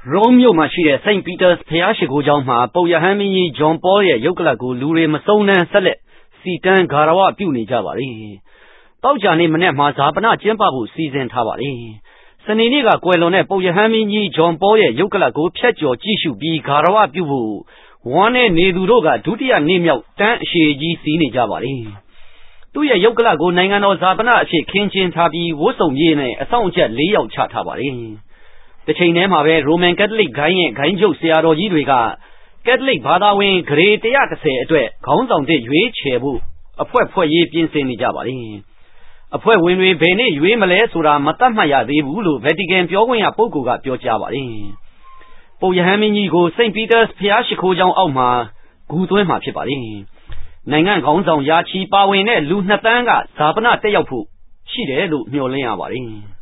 Rome မြို့မှာရှိတဲ့ St. Peter's ဘုရားရှိခိုးကျောင်းမှာပုပ်ရဟန်းမင်းကြီး John Paul ရဲ့ရုပ်ကလပ်ကိုလူတွေမဆုံးနှမ်းဆက်လက်စီတန်းဂါရဝပြုနေကြပါတယ်။သောကြာနေ့မနေ့မှာဈာပနကျင်းပဖို့စီစဉ်ထားပါတယ်။စနေနေ့ကကွယ်လွန်တဲ့ပုပ်ရဟန်းမင်းကြီး John Paul ရဲ့ရုပ်ကလပ်ကိုဖြတ်ကျော်ကြည့်ရှုပြီးဂါရဝပြုဖို့ဝမ်းနဲ့နေသူတို့ကဒုတိယနေ့မြောက်တန်းအရှိကြီးစီးနေကြပါတယ်။သူ့ရဲ့ရုပ်ကလပ်ကိုနိုင်ငံတော်ဈာပနအဖြစ်ခင်းကျင်းထားပြီးဝတ်စုံပြည့်နဲ့အဆောင်အကျပ်၄ယောက်ချထားပါတယ်။တစ်ချိန်တည်းမှာပဲ Roman Catholic ဂိုင်းရဲ့ဂိုင်းချုပ်ဆရာတော်ကြီးတွေက Catholic ဘာသာဝင်ဂရေ130အတွက်ခေါင်းဆောင်တစ်ရွေးချယ်ဖို့အဖွဲ့ဖွဲ့ရေးပြင်ဆင်နေကြပါတယ်။အဖွဲ့ဝင်တွေဘယ်နေ့ရွေးမလဲဆိုတာမသတ်မှတ်ရသေးဘူးလို့ Vatican ပြောခွင့်ရပုဂ္ဂိုလ်ကပြောကြားပါတယ်။ပုပ်ရဟန်းမင်းကြီးကို St. Peter's ဘုရားရှိခိုးကျောင်းအောက်မှာဂူသွင်းမှာဖြစ်ပါတယ်။နိုင်ငံခေါင်းဆောင်ရာချီပါဝင်တဲ့လူ2 သန်းကဈာပနတက်ရောက်ဖို့ရှိတယ်လို့မျှော်လင့်ရပါတယ်။